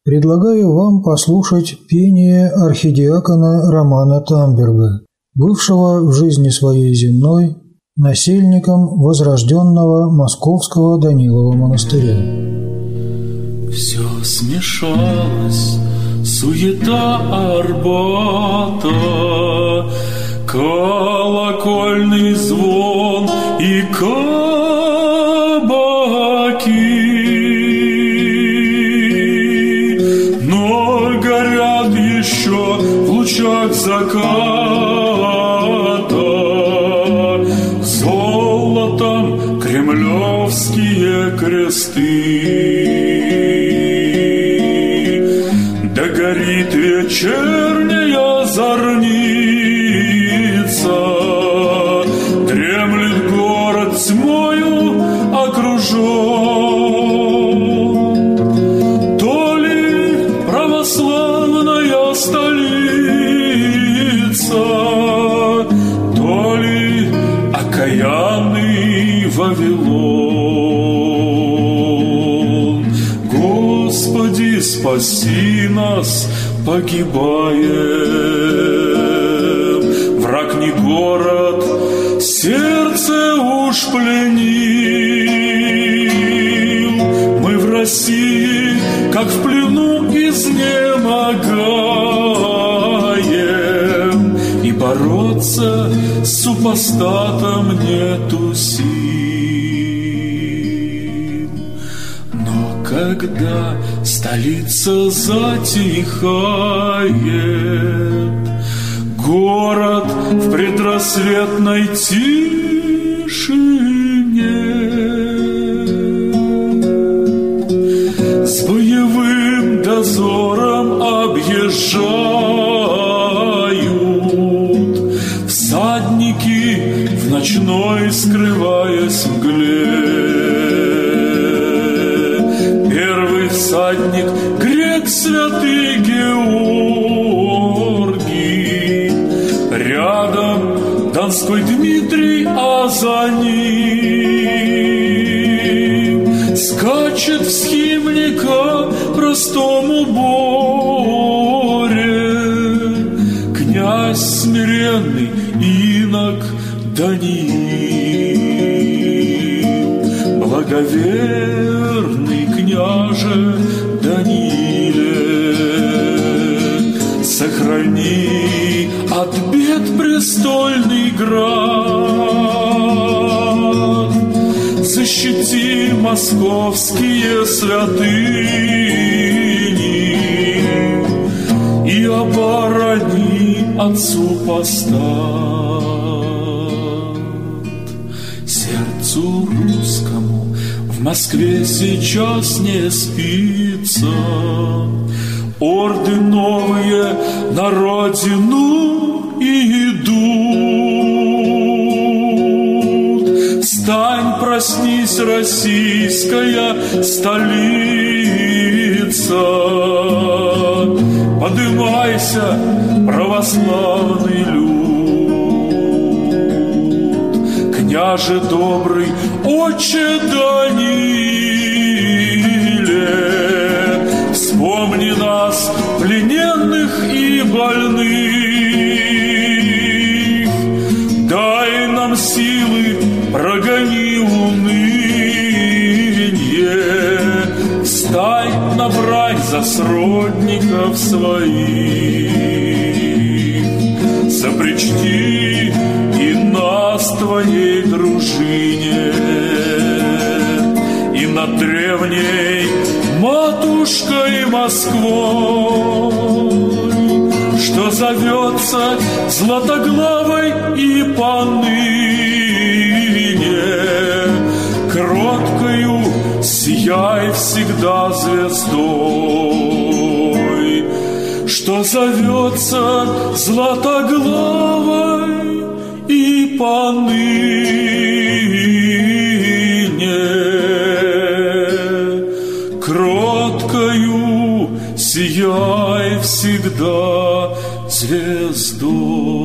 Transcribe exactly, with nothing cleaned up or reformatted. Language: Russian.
предлагаю вам послушать пение архидиакона Романа Тамберга, бывшего в жизни своей земной насельником возрожденного Московского Данилова монастыря. Все смешалось, суета Арбата, колокольный звон и кабаки, но горят еще в лучах заката золотом кремлевские кресты. Да горит вечерняя зорница, дремлет город тьмою окружен. То ли православная столица, то ли окаянный Вавилон. Господи, спаси нас, погибаем. Враг не город, сердце уж пленил. Мы в России, как в плену, изнемогаем, и бороться с супостатом нету сил. Но когда столица затихает, город в предрассветной тишине с боевым дозором объезжают всадники в ночной, скрываясь в мгле. Первый всадник — грек святый Георгий, рядом Донской Дмитрий, а за ним скачет всхимника простому боре князь смиренный инок Даниил. Благоверный княже Даниле, сохрани от бед престольный град, защити московские святыни и оборони от супостат. Сердцу русскому в Москве сейчас не спится, орды новые на родину идут. Встань, проснись, российская столица, подымайся, православный люд. Княже добрый, отче Даниле, вспомни нас, плененных и больных, дай нам силы, прогони уныние, встань на брань за сродников своих, сопричти и нас твоей дружине, и над древней матушкой Москвой, что зовется Златоглавой и поныне кроткою сияй всегда звездой, что зовется Златоглавой и поныне кроткою сияй всегда звездой.